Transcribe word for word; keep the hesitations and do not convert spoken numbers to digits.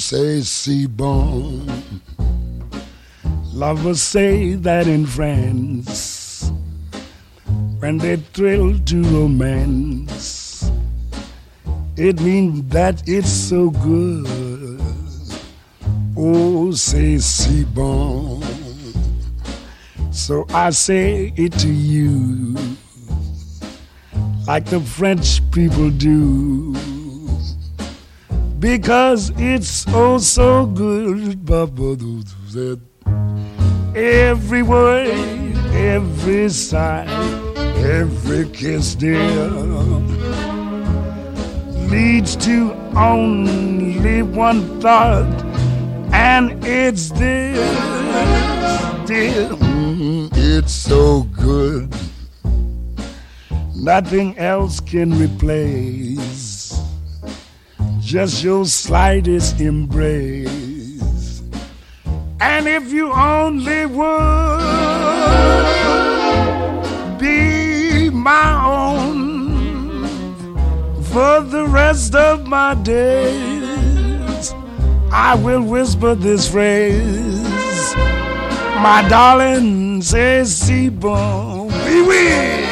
say C-bone. Lovers say that in France, when they thrill to romance, it means that it's so good. Oh, say C-bone. So I say it to you, like the French people do, because it's oh so good. Every word, every sigh, every kiss, dear, leads to only one thought, and it's this, dear. Mm, it's so good, nothing else can replace just your slightest embrace. And if you only would be my own for the rest of my days, I will whisper this phrase, my darling, say C-bone, oui, oui.